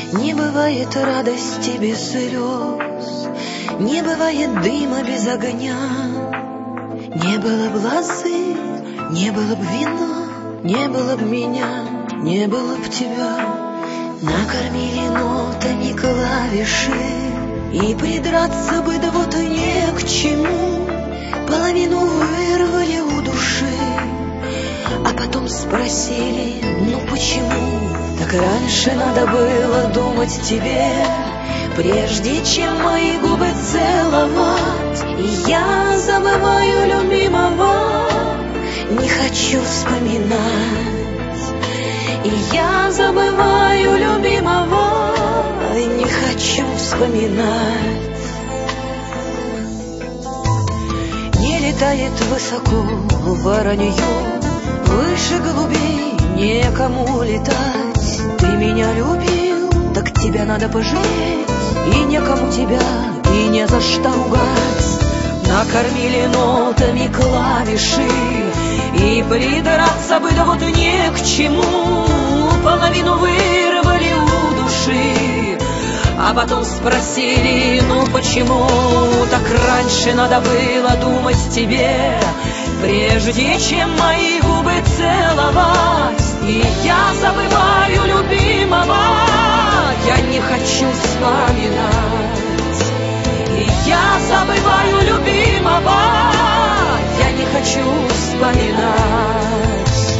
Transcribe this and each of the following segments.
Не бывает радости без слез, не бывает дыма без огня. Не было б лозы, не было б вина, не было б меня, не было б тебя. Накормили нотами клавиши, и придраться бы да вот не к чему. Половину вырвали у души, а потом спросили, ну почему? Так раньше надо было думать тебе, прежде чем мои губы целовать. И я забываю любимого, не хочу вспоминать. И я забываю любимого, не хочу вспоминать. Не летает высоко воронье, выше голубей некому летать. Ты меня любил, так тебя надо пожалеть, и некому тебя, и не за что ругать. Накормили нотами клавиши, и придраться бы да вот не к чему. Половину вырвали у души, а потом спросили, ну почему? Так раньше надо было думать тебе, прежде чем мои губы целовать. И я забываю любимого, я не хочу вспоминать. И я забываю любимого, я не хочу вспоминать.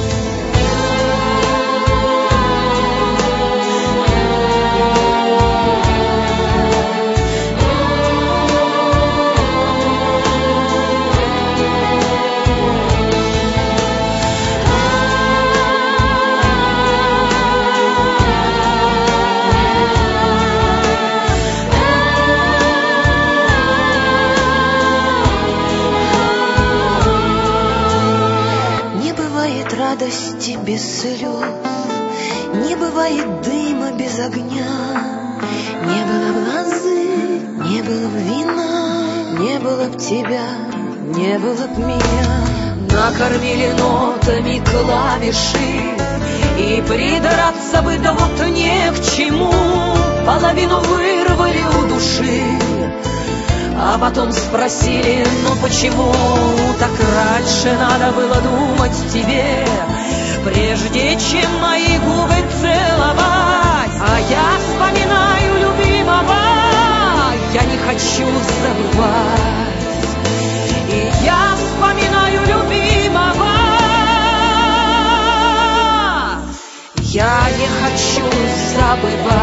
Радости без слез, не бывает дыма без огня. Не было б лозы, не было б вина, не было б тебя, не было б меня. Накормили нотами клавиши, и придраться бы да вот не к чему. Половину вырвали у души, а потом спросили, ну почему? Так раньше надо было думать тебе, прежде чем мои губы целовать. А я вспоминаю любимого, я не хочу забывать. И я вспоминаю любимого, я не хочу забывать.